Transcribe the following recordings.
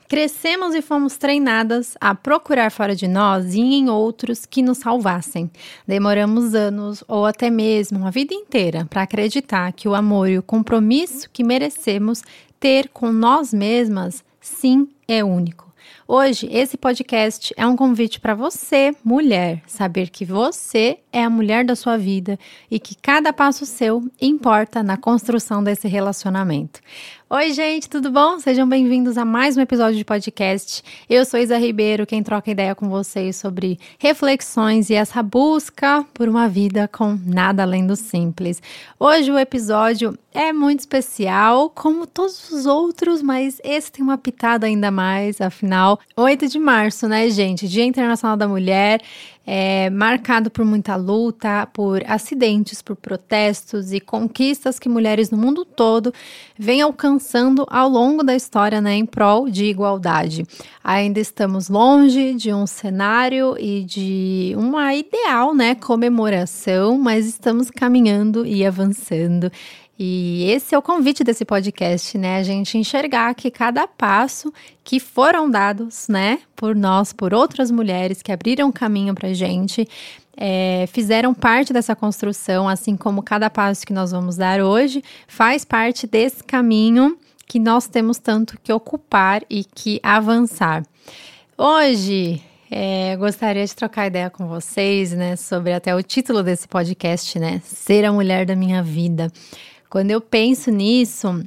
Crescemos e fomos treinadas a procurar fora de nós e em outros que nos salvassem. Demoramos anos ou até mesmo a vida inteira para acreditar que o amor e o compromisso que merecemos ter com nós mesmas, sim, é único. Hoje, esse podcast é um convite para você, mulher, saber que você é a mulher da sua vida e que cada passo seu importa na construção desse relacionamento. Oi, gente, tudo bom? Sejam bem-vindos a mais um episódio de podcast. Eu sou Isa Ribeiro, quem troca ideia com vocês sobre reflexões e essa busca por uma vida com nada além do simples. Hoje o episódio é muito especial, como todos os outros, mas esse tem uma pitada ainda mais, afinal, 8 de março, né, gente? Dia Internacional da Mulher. Marcado por muita luta, por acidentes, por protestos e conquistas que mulheres no mundo todo vêm alcançando ao longo da história, né, em prol de igualdade. Ainda estamos longe de um cenário e de uma ideal, né, comemoração, mas estamos caminhando e avançando. E esse é o convite desse podcast, né? A gente enxergar que cada passo que foram dados, né, por nós, por outras mulheres que abriram caminho pra gente, fizeram parte dessa construção, assim como cada passo que nós vamos dar hoje faz parte desse caminho que nós temos tanto que ocupar e que avançar. Hoje, gostaria de trocar ideia com vocês, né, sobre até o título desse podcast, né, Ser a Mulher da Minha Vida. Quando eu penso nisso,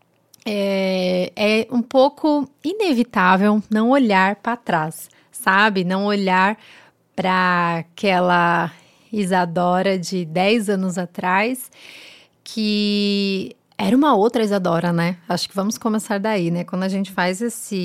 é um pouco inevitável não olhar para trás, sabe? Não olhar para aquela Isadora de 10 anos atrás, que era uma outra Isadora, né? Acho que vamos começar daí, né? Quando a gente faz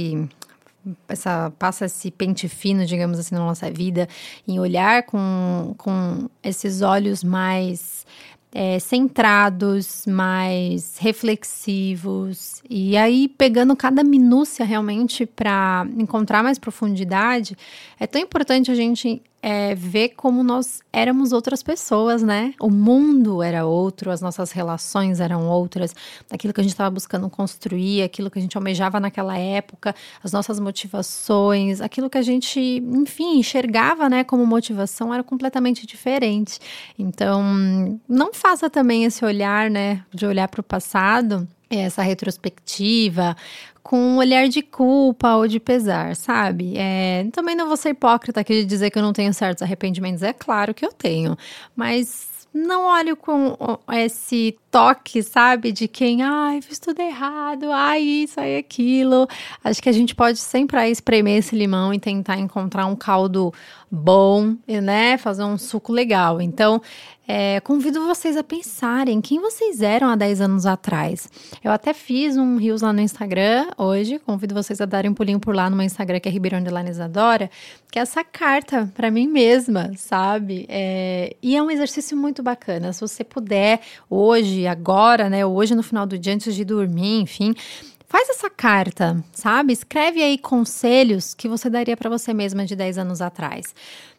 passa esse pente fino, digamos assim, na nossa vida, em olhar com esses olhos mais centrados, mais reflexivos, e aí pegando cada minúcia realmente para encontrar mais profundidade, é tão importante a gente ver como nós éramos outras pessoas, né? O mundo era outro, as nossas relações eram outras, aquilo que a gente estava buscando construir, aquilo que a gente almejava naquela época, as nossas motivações, aquilo que a gente, enfim, enxergava, né, como motivação era completamente diferente. Então, não faça também esse olhar, né, de olhar para o passado, essa retrospectiva, com um olhar de culpa ou de pesar, sabe? Também não vou ser hipócrita aqui de dizer que eu não tenho certos arrependimentos. É claro que eu tenho, mas não olho com esse toque, sabe? De quem, fiz tudo errado, isso, aquilo. Acho que a gente pode sempre aí espremer esse limão e tentar encontrar um caldo bom, né? Fazer um suco legal. Então, convido vocês a pensarem quem vocês eram há 10 anos atrás. Eu até fiz um Reels lá no Instagram hoje, convido vocês a darem um pulinho por lá no meu Instagram, que é Ribeiro_Isadora, que é essa carta para mim mesma, sabe? E é um exercício muito bacana. Se você puder, hoje, agora, né? Hoje no final do dia, antes de dormir, enfim, faz essa carta, sabe? Escreve aí conselhos que você daria para você mesma de 10 anos atrás.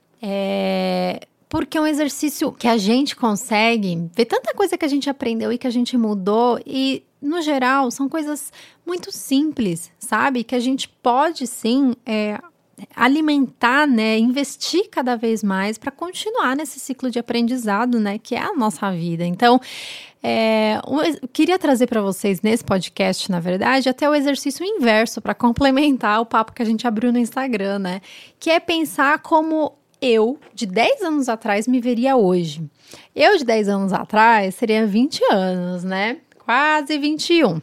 Porque é um exercício que a gente consegue ver tanta coisa que a gente aprendeu e que a gente mudou e, no geral, são coisas muito simples, sabe? Que a gente pode, sim, alimentar, né? Investir cada vez mais para continuar nesse ciclo de aprendizado, né? Que é a nossa vida. Então, eu queria trazer para vocês nesse podcast, na verdade, até o exercício inverso para complementar o papo que a gente abriu no Instagram, né? Que é pensar como eu, de 10 anos atrás, me veria hoje. Eu, de 10 anos atrás, seria 20 anos, né? Quase 21.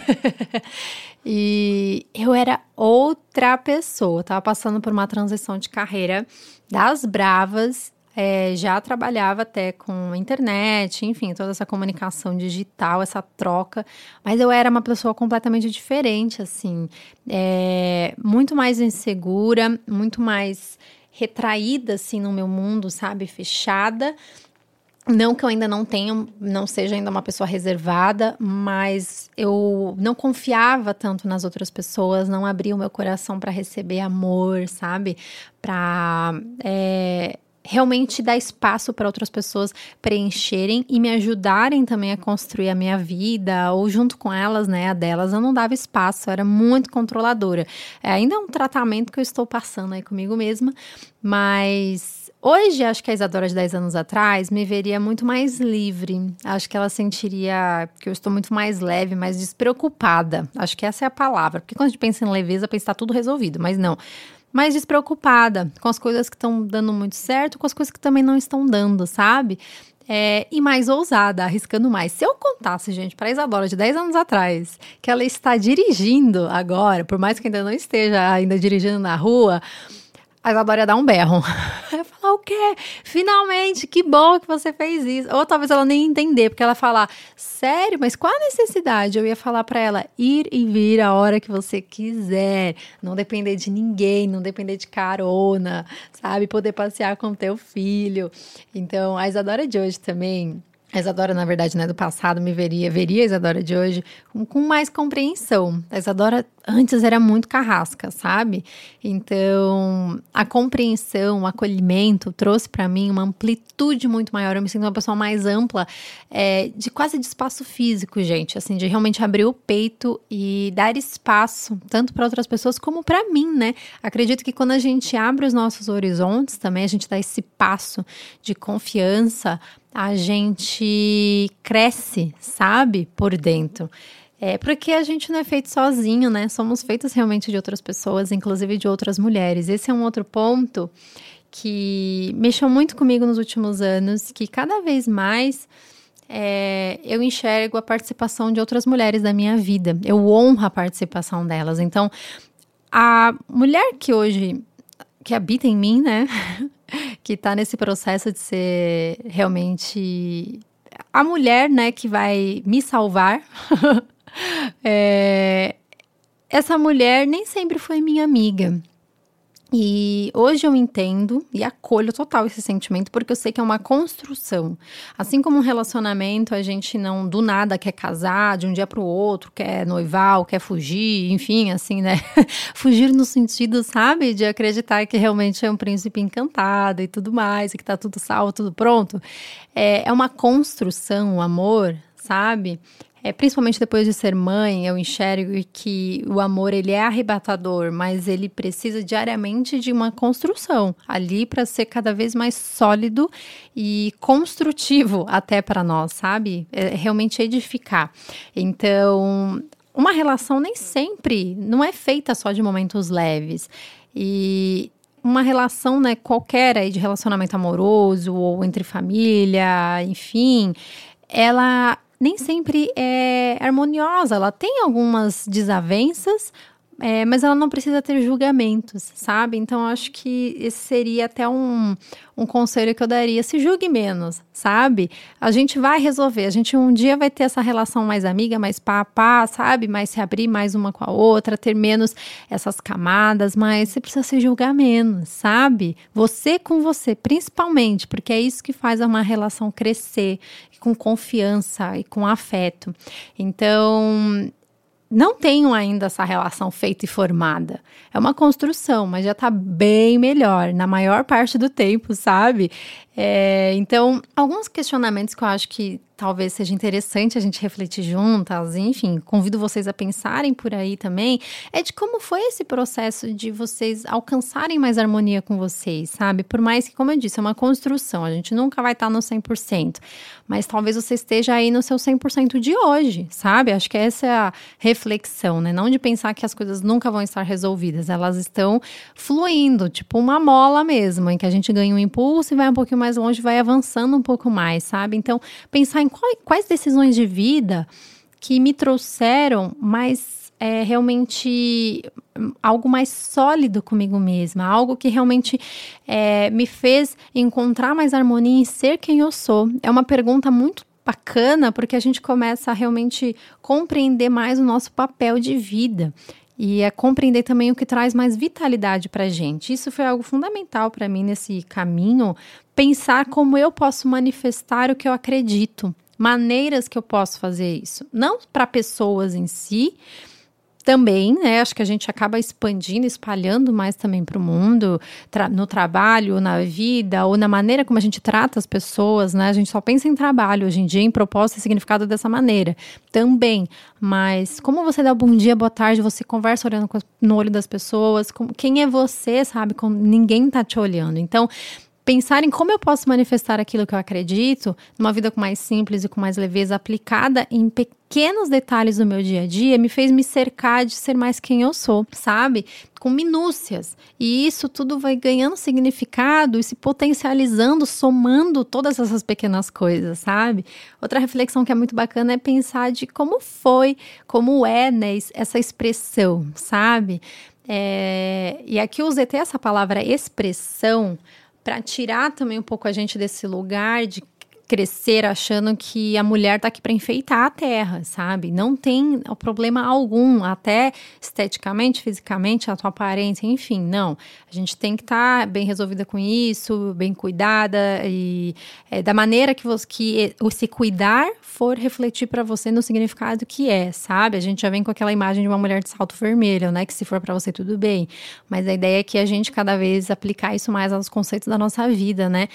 E eu era outra pessoa. Tava passando por uma transição de carreira das bravas. Já trabalhava até com internet, enfim, toda essa comunicação digital, essa troca. Mas eu era uma pessoa completamente diferente, assim. Muito mais insegura, muito mais retraída, assim, no meu mundo, sabe? Fechada. Não que eu ainda não seja ainda uma pessoa reservada, mas eu não confiava tanto nas outras pessoas, não abria o meu coração para receber amor, sabe? Para realmente dar espaço para outras pessoas preencherem e me ajudarem também a construir a minha vida, ou junto com elas, né, a delas, eu não dava espaço, eu era muito controladora. Ainda é um tratamento que eu estou passando aí comigo mesma, mas hoje acho que a Isadora de 10 anos atrás me veria muito mais livre, acho que ela sentiria que eu estou muito mais leve, mais despreocupada, acho que essa é a palavra, porque quando a gente pensa em leveza, pensa que está tudo resolvido, mas não. Mais despreocupada com as coisas que estão dando muito certo, com as coisas que também não estão dando, sabe? E mais ousada, arriscando mais. Se eu contasse, gente, para a Isadora de 10 anos atrás, que ela está dirigindo agora, por mais que ainda não esteja ainda dirigindo na rua, a Isadora ia dar um berro. Ela ia falar, o quê? Finalmente, que bom que você fez isso. Ou talvez ela nem entender, porque ela ia falar, sério, mas qual a necessidade? Eu ia falar pra ela, ir e vir a hora que você quiser. Não depender de ninguém, não depender de carona, sabe? Poder passear com teu filho. Então, a Isadora de hoje também... A Isadora, na verdade, né, do passado, veria a Isadora de hoje com mais compreensão. A Isadora antes era muito carrasca, sabe? Então, a compreensão, o acolhimento trouxe para mim uma amplitude muito maior. Eu me sinto uma pessoa mais ampla, de quase de espaço físico, gente. Assim, de realmente abrir o peito e dar espaço, tanto para outras pessoas como para mim, né? Acredito que quando a gente abre os nossos horizontes também, a gente dá esse passo de confiança, a gente cresce, sabe, por dentro. Porque a gente não é feito sozinho, né? Somos feitos realmente de outras pessoas, inclusive de outras mulheres. Esse é um outro ponto que mexeu muito comigo nos últimos anos, que cada vez mais eu enxergo a participação de outras mulheres da minha vida. Eu honro a participação delas. Então, a mulher que hoje, que habita em mim, né? Que está nesse processo de ser realmente a mulher, né, que vai me salvar. Essa mulher nem sempre foi minha amiga. E hoje eu entendo e acolho total esse sentimento, porque eu sei que é uma construção. Assim como um relacionamento, a gente não do nada quer casar, de um dia para o outro, quer noivar, ou quer fugir, enfim, assim, né? Fugir no sentido, sabe, de acreditar que realmente é um príncipe encantado e tudo mais, e que tá tudo salvo, tudo pronto. É uma construção, o amor, sabe? Principalmente depois de ser mãe, eu enxergo que o amor, ele é arrebatador, mas ele precisa diariamente de uma construção ali para ser cada vez mais sólido e construtivo até para nós, sabe? Realmente edificar. Então, uma relação nem sempre não é feita só de momentos leves. E uma relação, né, qualquer aí de relacionamento amoroso ou entre família, enfim, ela nem sempre é harmoniosa, ela tem algumas desavenças, mas ela não precisa ter julgamentos, sabe? Então, eu acho que esse seria até um conselho que eu daria, se julgue menos, sabe? A gente vai resolver, a gente um dia vai ter essa relação mais amiga, mais pá a pá, sabe? Mais se abrir mais uma com a outra, ter menos essas camadas, mas você precisa se julgar menos, sabe? Você com você, principalmente, porque é isso que faz uma relação crescer, com confiança e com afeto. Então, não tenho ainda essa relação feita e formada. É uma construção, mas já tá bem melhor, na maior parte do tempo, sabe? Então, alguns questionamentos que eu acho que talvez seja interessante a gente refletir juntas, enfim, convido vocês a pensarem por aí também, de como foi esse processo de vocês alcançarem mais harmonia com vocês, sabe? Por mais que, como eu disse, é uma construção, a gente nunca vai estar no 100%, mas talvez você esteja aí no seu 100% de hoje, sabe? Acho que essa é a reflexão, né? Não de pensar que as coisas nunca vão estar resolvidas, elas estão fluindo, tipo uma mola mesmo, em que a gente ganha um impulso e vai um pouquinho mais longe, vai avançando um pouco mais, sabe? Então, pensar em quais decisões de vida que me trouxeram mais, realmente algo mais sólido comigo mesma, algo que realmente me fez encontrar mais harmonia em ser quem eu sou. É uma pergunta muito bacana, porque a gente começa a realmente compreender mais o nosso papel de vida. E compreender também o que traz mais vitalidade para a gente. Isso foi algo fundamental para mim nesse caminho, pensar como eu posso manifestar o que eu acredito, maneiras que eu posso fazer isso. Não para pessoas em si, também, né, acho que a gente acaba expandindo, espalhando mais também para o mundo, no trabalho, na vida, ou na maneira como a gente trata as pessoas, né, a gente só pensa em trabalho hoje em dia, em propósito e significado dessa maneira, também, mas como você dá bom dia, boa tarde, você conversa olhando no olho das pessoas, quem é você, sabe, ninguém tá te olhando, então, pensar em como eu posso manifestar aquilo que eu acredito numa vida com mais simples e com mais leveza, aplicada em pequenos detalhes do meu dia a dia, me fez me cercar de ser mais quem eu sou, sabe? Com minúcias. E isso tudo vai ganhando significado e se potencializando, somando todas essas pequenas coisas, sabe? Outra reflexão que é muito bacana é pensar de como foi, como é, né, essa expressão, sabe? E aqui eu usei até essa palavra expressão, para tirar também um pouco a gente desse lugar de crescer achando que a mulher tá aqui para enfeitar a terra, sabe? Não tem problema algum, até esteticamente, fisicamente, a tua aparência, enfim, não. A gente tem que estar bem resolvida com isso, bem cuidada e da maneira que se cuidar for refletir para você no significado que é, sabe? A gente já vem com aquela imagem de uma mulher de salto vermelho, né? Que se for para você tudo bem, mas a ideia é que a gente cada vez aplicar isso mais aos conceitos da nossa vida, né?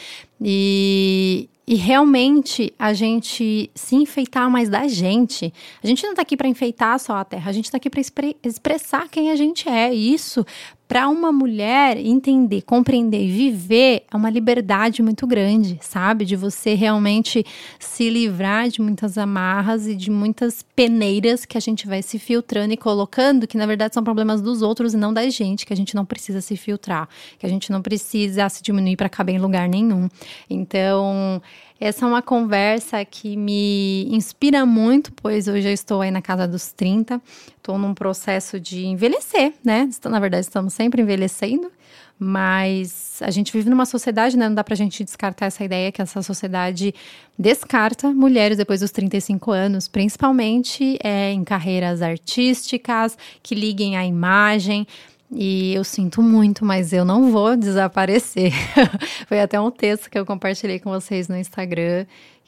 E realmente a gente se enfeitar mais da gente. A gente não tá aqui para enfeitar só a terra, a gente tá aqui para expressar quem a gente é. E isso, para uma mulher entender, compreender e viver, é uma liberdade muito grande, sabe? De você realmente se livrar de muitas amarras e de muitas peneiras que a gente vai se filtrando e colocando, que na verdade são problemas dos outros e não da gente, que a gente não precisa se filtrar, que a gente não precisa se diminuir para caber em lugar nenhum. Então, essa é uma conversa que me inspira muito, pois hoje eu estou aí na casa dos 30, estou num processo de envelhecer, né? Na verdade, estamos sempre envelhecendo, mas a gente vive numa sociedade, né? Não dá pra gente descartar essa ideia que essa sociedade descarta mulheres depois dos 35 anos, principalmente em carreiras artísticas, que liguem à imagem. E eu sinto muito, mas eu não vou desaparecer. Foi até um texto que eu compartilhei com vocês no Instagram,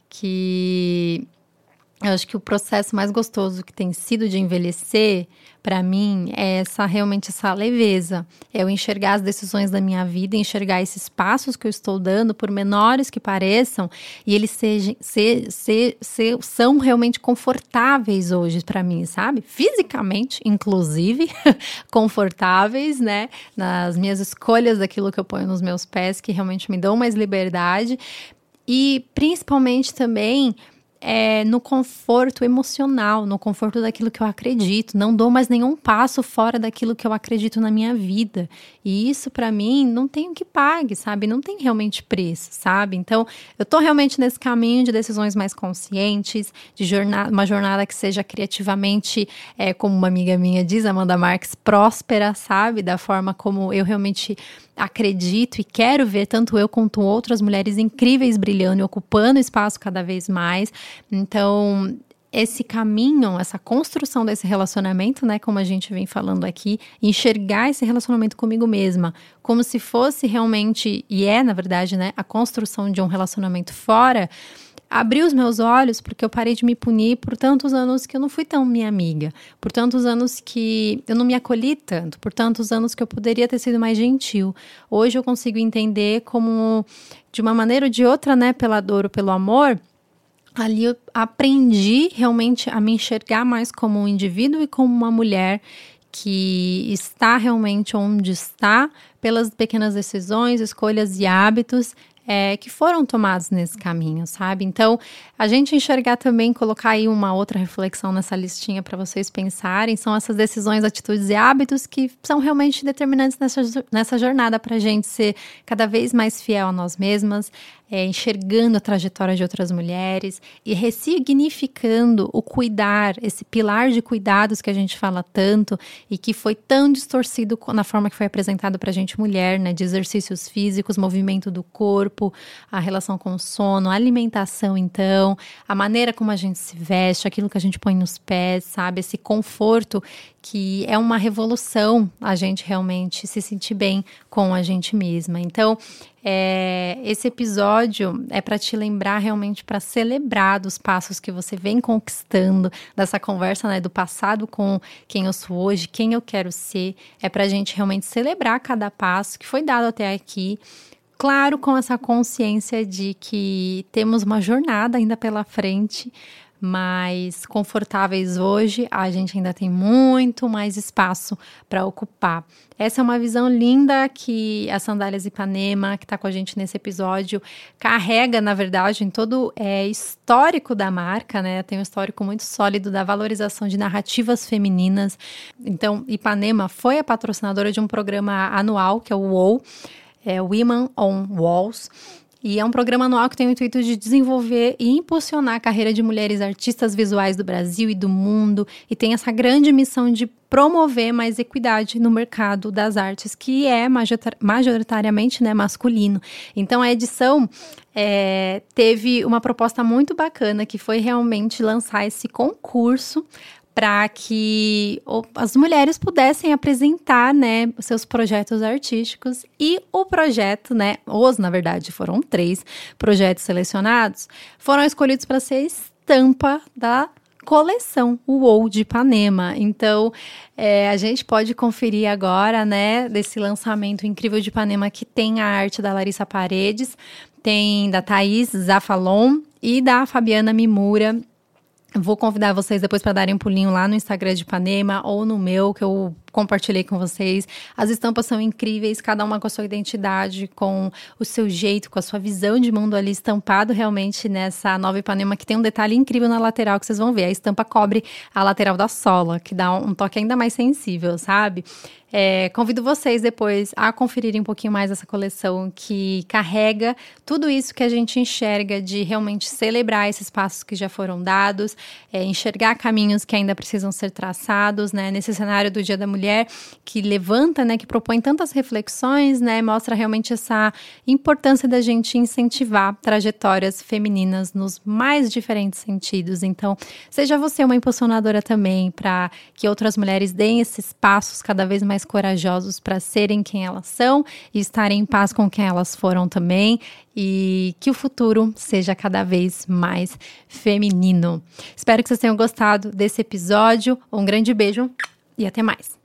que eu acho que o processo mais gostoso que tem sido de envelhecer, para mim, é realmente essa leveza. É eu enxergar as decisões da minha vida, enxergar esses passos que eu estou dando, por menores que pareçam, e eles são realmente confortáveis hoje para mim, sabe? Fisicamente, inclusive, confortáveis, né? Nas minhas escolhas daquilo que eu ponho nos meus pés, que realmente me dão mais liberdade. E, principalmente, também no conforto emocional, no conforto daquilo que eu acredito. Não dou mais nenhum passo fora daquilo que eu acredito na minha vida. E isso, para mim, não tem o que pague, sabe? Não tem realmente preço, sabe? Então, eu tô realmente nesse caminho de decisões mais conscientes, de uma jornada que seja criativamente, como uma amiga minha diz, Amanda Marques, próspera, sabe? Da forma como eu realmente acredito e quero ver tanto eu quanto outras mulheres incríveis brilhando e ocupando espaço cada vez mais. Então, esse caminho, essa construção desse relacionamento, né, como a gente vem falando aqui, enxergar esse relacionamento comigo mesma, como se fosse realmente, e na verdade, né, a construção de um relacionamento fora, abriu os meus olhos porque eu parei de me punir por tantos anos que eu não fui tão minha amiga, por tantos anos que eu não me acolhi tanto, por tantos anos que eu poderia ter sido mais gentil. Hoje eu consigo entender como, de uma maneira ou de outra, né, pela dor ou pelo amor, ali eu aprendi realmente a me enxergar mais como um indivíduo e como uma mulher que está realmente onde está pelas pequenas decisões, escolhas e hábitos que foram tomados nesse caminho, sabe? Então, a gente enxergar também, colocar aí uma outra reflexão nessa listinha para vocês pensarem, são essas decisões, atitudes e hábitos que são realmente determinantes nessa jornada para a gente ser cada vez mais fiel a nós mesmas, enxergando a trajetória de outras mulheres e ressignificando o cuidar, esse pilar de cuidados que a gente fala tanto e que foi tão distorcido na forma que foi apresentado para a gente mulher, né? De exercícios físicos, movimento do corpo, a relação com o sono, a alimentação, então, a maneira como a gente se veste, aquilo que a gente põe nos pés, sabe? Esse conforto que é uma revolução a gente realmente se sentir bem com a gente mesma. Então, Esse episódio é para te lembrar realmente, para celebrar dos passos que você vem conquistando, dessa conversa, né, do passado com quem eu sou hoje, quem eu quero ser. É para a gente realmente celebrar cada passo que foi dado até aqui. Claro, com essa consciência de que temos uma jornada ainda pela frente, mas confortáveis hoje, a gente ainda tem muito mais espaço para ocupar. Essa é uma visão linda que a Sandálias Ipanema, que está com a gente nesse episódio, carrega, na verdade, em todo histórico da marca, né? Tem um histórico muito sólido da valorização de narrativas femininas. Então, Ipanema foi a patrocinadora de um programa anual, que é o WOW, Women on Walls. E é um programa anual que tem o intuito de desenvolver e impulsionar a carreira de mulheres artistas visuais do Brasil e do mundo. E tem essa grande missão de promover mais equidade no mercado das artes, que é majoritariamente, né, masculino. Então, a edição teve uma proposta muito bacana, que foi realmente lançar esse concurso para que as mulheres pudessem apresentar, né, seus projetos artísticos. E o projeto, né, na verdade, foram 3 projetos selecionados, foram escolhidos para ser estampa da coleção WOW de Ipanema. Então, a gente pode conferir agora, né, desse lançamento incrível de Ipanema, que tem a arte da Larissa Paredes, tem da Thaís Zafalon e da Fabiana Mimura. Vou convidar vocês depois para darem um pulinho lá no Instagram de Ipanema ou no meu, que eu compartilhei com vocês. As estampas são incríveis, cada uma com a sua identidade, com o seu jeito, com a sua visão de mundo ali estampado realmente nessa nova Ipanema, que tem um detalhe incrível na lateral que vocês vão ver. A estampa cobre a lateral da sola, que dá um toque ainda mais sensível, sabe? Convido vocês depois a conferirem um pouquinho mais essa coleção, que carrega tudo isso que a gente enxerga de realmente celebrar esses passos que já foram dados, enxergar caminhos que ainda precisam ser traçados, né? Nesse cenário do Dia da Mulher, que levanta, né, que propõe tantas reflexões, né, mostra realmente essa importância da gente incentivar trajetórias femininas nos mais diferentes sentidos. Então, seja você uma impulsionadora também para que outras mulheres deem esses passos cada vez mais corajosos para serem quem elas são e estarem em paz com quem elas foram também, e que o futuro seja cada vez mais feminino. Espero que vocês tenham gostado desse episódio. Um grande beijo e até mais!